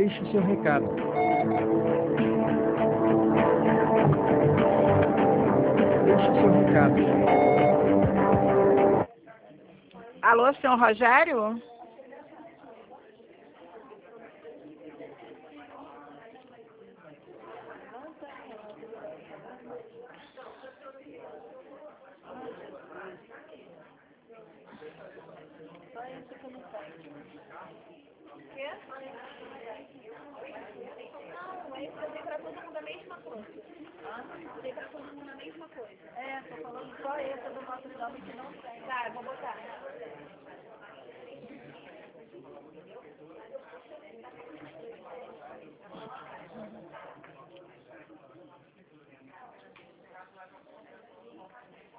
Deixe o seu recado. Deixe o seu recado. Alô, senhor Rogério? Eu dei pra todo mundo a mesma coisa. Eu dei pra todo mundo a mesma coisa. É, tô falando só esse do nosso nome que não tem.